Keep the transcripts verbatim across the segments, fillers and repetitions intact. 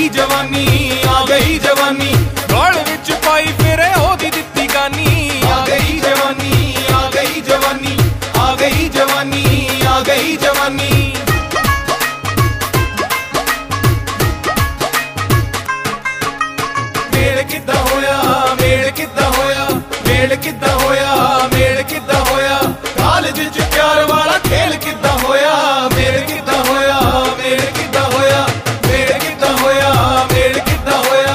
गई जवानी आ गई जवानी गल विच पाई फिरे ओदी दित्ती गानी आ गई जवानी आ गई जवानी आ गई जवानी आ गई जवानी मेल किद्दां होया मेल किद्दां होया मेल किद्दां होया मेल किद्दां होया कॉलेज च प्यार वाला खेल किद्दां होया मेल किद्दां होया मेल किद्दां होया मेल किद्दां होया मेल किद्दां होया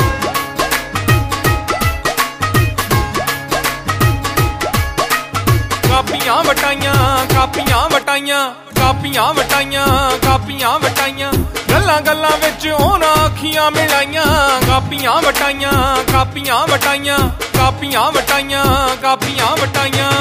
कापियां वटाइयां कापियां वटाइयां कापियां वटाइयां कापियां वटाइयां गल्लां गल्लां विच ओना अखियां मिलाइयां कापियां वटाइयां कापियां वटाइयां कापियां वटाइयां कापियां वटाइयां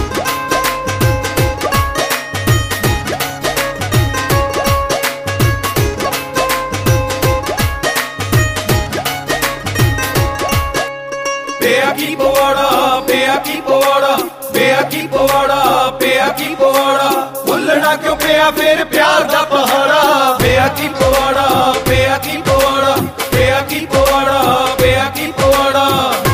पिया की पवाड़ा पिया की पवाड़ा पिया की पवाड़ा पिया की पवाड़ा भुलना क्यों पिया फिर प्यार दा पहाड़ा पिया की पवाड़ा पिया की पवाड़ा पिया की पवाड़ा पिया की पवाड़ा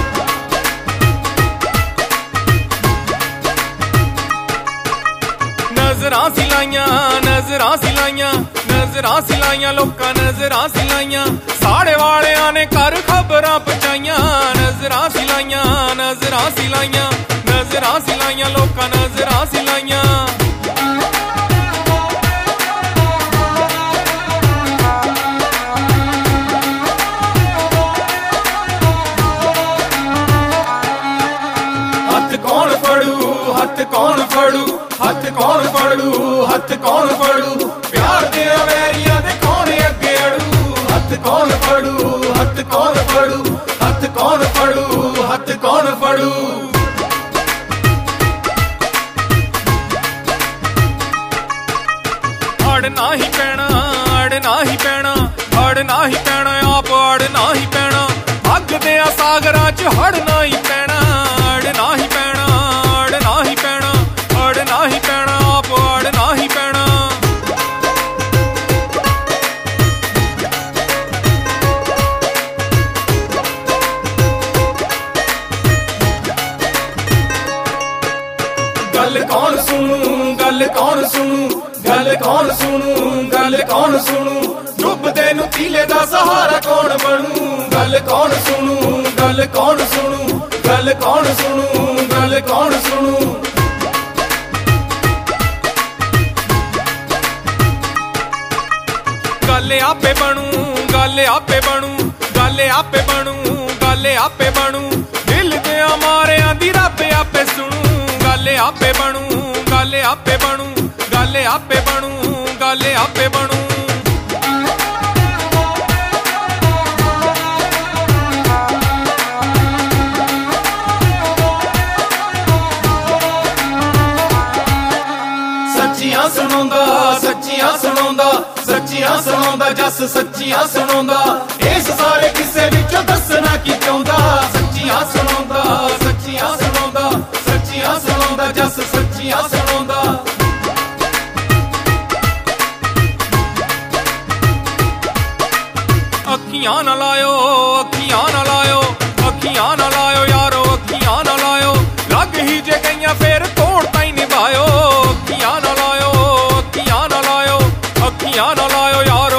नजरां सिलाइयां नजरां सिलाइयां नजरां सिलाइयां लोकां नजरां सिलाइयां साढ़े वालियां ने कर खबरां पहुंचाइयां नजरां सिलाइयां नजरां सिलाइयां नजरां सिलाइयां लोकां नजरां सिलाइयां हथ कौन फड़ू हथ कौन फड़ू हथ कौन फड़ू हथ कौन फड़ू प्यार दे वैरियां दे कौन अगे अड़ू हथ कौन फड़ू हथ कौन फड़ू हथ कौन फड़ू हथ कौन फड़ू अड़ना ही पैना अड़ना ही पैना अड़ना ही पैना आप अड़ना ही पैना अग दे सागरां च हड़ना ही पैना अड़ना ही पैना अड़ना ही पैना अड़ना ही पैना आप अड़ना ही पैना गल कौन सुनू गल कौन सुनू गल कौन सुनू गल कौन सुनू डुबदे नू तीले दा सहारा कौन बनू गल कौन सुनू गल कौन सुनू गल कौन सुनू गल कौन सुनू गल आपे बनू गल आपे बनू गल आपे बनू गल आपे बनू दिल दे मारियां दी रब आपे सुनू गल आपे बनू गल आपे बनू गल आपे बनू गल आपे बनू सच्चियां सुनांदा सच्चियां सुनांदा सच्चियां सुनांदा जस सच्चियां सुनांदा इस सारे किस्से विचों दसना की चाहुंदा सच्चियां सुनांदा सच्चियां सुनांदा सच्चियां सुनांदा जस सच्चियां सुनांदा अखियां ना लायो अखियां ना लायो अखियां ना लायो यारो अखियां ना लायो लग ही जे गईयां फिर तोड़ ताई निभायो अखियां ना लायो अखियां ना लायो अखियां ना लायो यारो